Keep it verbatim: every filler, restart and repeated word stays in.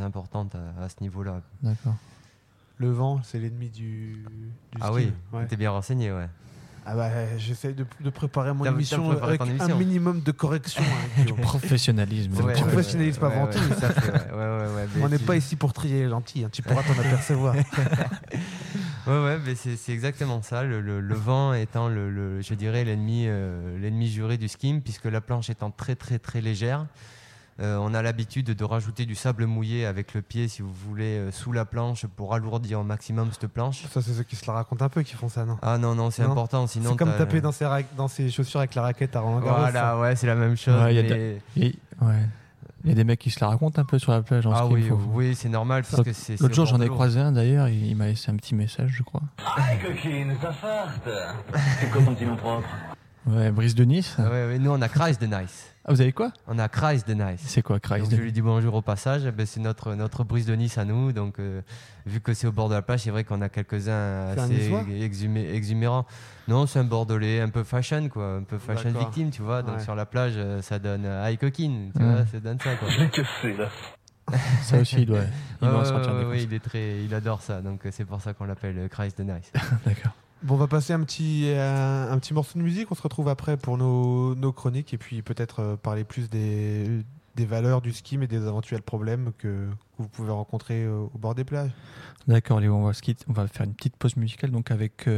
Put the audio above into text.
importante à, à ce niveau-là. D'accord. Le vent, c'est l'ennemi du, du Ah ski. oui, Ouais. t'es bien renseigné, ouais. Ah bah, j'essaie de, de préparer mon T'as- t'as émission préparé avec ton un émission. minimum de correction. Hein, Du professionnalisme. C'est le professionnalisme avant tout. Ouais, ça fait, ouais, ouais, ouais, ouais, mais On n'est tu- pas ici pour trier les lentilles, hein, tu pourras t'en apercevoir. Ouais, ouais, mais c'est, c'est exactement ça. Le, le, le vent étant, le, le, je dirais, l'ennemi, euh, l'ennemi juré du ski, puisque la planche étant très, très, très légère. Euh, on a l'habitude de rajouter du sable mouillé avec le pied, si vous voulez, euh, sous la planche pour alourdir au maximum cette planche. Ça, c'est ceux qui se la racontent un peu qui font ça, non? Ah non, non, c'est Non. important. Sinon, C'est comme t'as- taper dans ses, ra- dans ses chaussures avec la raquette à Roland Garros. Voilà, ouais, c'est la même chose. Ouais, y a mais- Et, ouais. Il y a des mecs qui se la racontent un peu sur la plage en Ah ski. oui, faut- oui, c'est normal. Parce que c'est, L'autre c'est jour, au j'en bord ai de l'eau. croisé un d'ailleurs, il, il m'a laissé un petit message, je crois. Hey coquine, ça farte. C'est quoi ton petit nom propre? Ouais, Brice de Nice. Ah ouais, ouais, nous, on a Kreis de Nice. Ah, vous avez quoi? On a Kreis de Nice. C'est quoi, Kreis Donc, de je lui dis bonjour au passage. Eh ben, c'est notre, notre Brice de Nice à nous. Donc, euh, vu que c'est au bord de la plage, c'est vrai qu'on a quelques-uns C'est un assez Niçois exhumé- exumérants. Non, c'est un Bordelais, un peu fashion, quoi. Un peu fashion D'accord. victime, tu vois. Donc, Ouais. sur la plage, euh, ça donne euh, high coquine. Tu Mm. vois, ça donne ça, quoi. Je l'ai cassé là. Ça aussi, il doit, il doit en Ouais, sortir ouais, des ouais, coups. il est très, il adore ça. Donc, euh, c'est pour ça qu'on l'appelle euh, Kreis de Nice. D'accord. Bon, on va passer un petit, euh, un petit morceau de musique. On se retrouve après pour nos, nos chroniques et puis peut-être euh, parler plus des, des valeurs du ski, mais des éventuels problèmes que, que vous pouvez rencontrer euh, au bord des plages. D'accord, Léo, on va, se quitter- on va faire une petite pause musicale donc avec. euh,